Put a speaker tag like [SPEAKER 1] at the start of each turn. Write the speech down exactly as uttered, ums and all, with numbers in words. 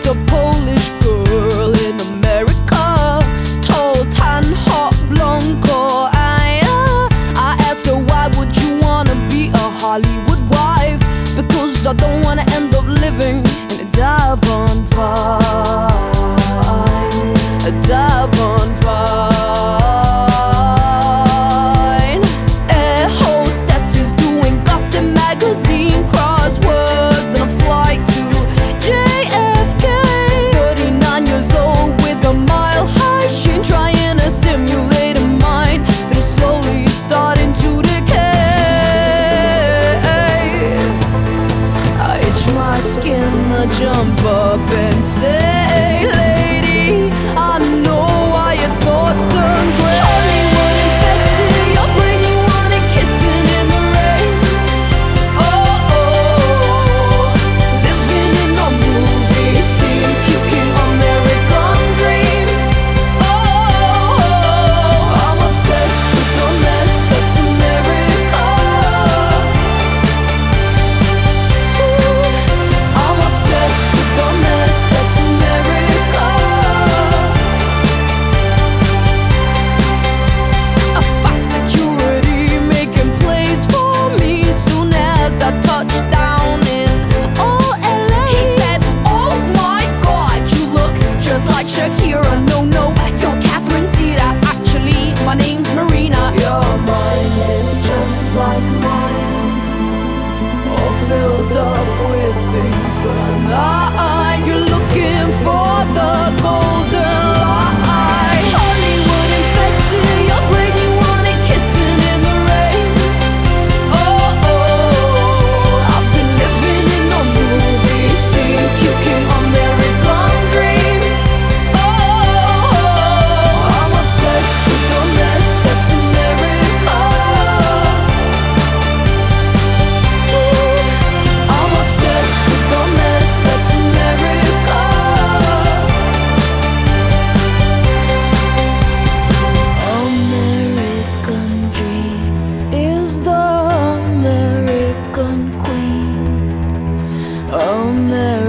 [SPEAKER 1] a Polish girl in America, tall, tan, hot, blonde, core. I, uh, I asked her, why would you wanna be a Hollywood wife? Because I don't wanna end up living in a Devon vine, a Devon vine. Air hostesses doing gossip magazine crosswords and a flight to J F K. thirty-nine years old with a mile high shin, trying to stimulate a mind that is slowly starting to decay. I itch my skin to jump up and say, lady, I know why your thoughts turn gray. Hollywood infected your brain, you want it kissing in the rain. Oh, oh, living in a movie scene, puking American dreams. Oh, I'm obsessed with the mess that's America. Ooh, I'm obsessed with the mess that's America. A fox security making plays for me soon as I touched down in old L A. He said, oh my God, you look just like Shakira. No, no, you're Catherine Zeta. Actually, my name's Marina. Your mind is just like mine, all filled up with things, but not. You're looking for the golden line. Hollywood infected your brain, you want it kissing in the rain. Oh, oh, I've been living in a movie scene, puking American dreams. Oh, I'm obsessed with the mess that's America. Ooh, I'm obsessed with the mess that's America. American dream is the American queen. American